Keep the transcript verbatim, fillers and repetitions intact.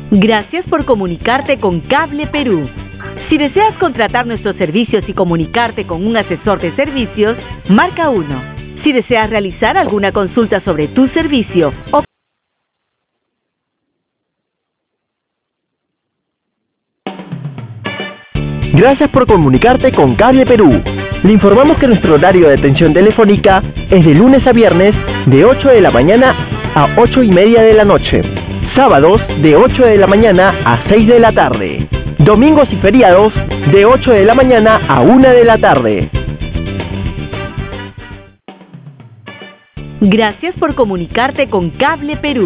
Gracias por comunicarte con Cable Perú. Si deseas contratar nuestros servicios y comunicarte con un asesor de servicios, marca uno. Si deseas realizar alguna consulta sobre tu servicio o Gracias por comunicarte con Cable Perú. Le informamos que nuestro horario de atención telefónica es de lunes a viernes de ocho de la mañana a ocho y media de la noche. Sábados de ocho de la mañana a seis de la tarde. Domingos y feriados de ocho de la mañana a una de la tarde. Gracias por comunicarte con Cable Perú.